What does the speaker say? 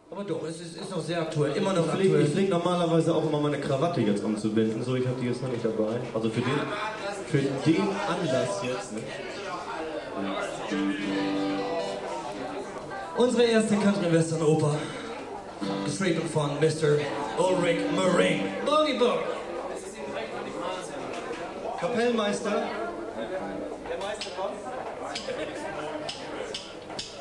Aber doch, es ist noch sehr aktuell, immer noch aktuell. Ich pflege normalerweise auch immer meine Krawatte jetzt umzubinden, so ich habe die jetzt noch nicht dabei. Also für den Anlass jetzt. Ne? Unsere erste Country-Western-Oper, geschrieben von Mr. Ulrich Moraine. Boogie Book. Kapellmeister. Der Meister kommt.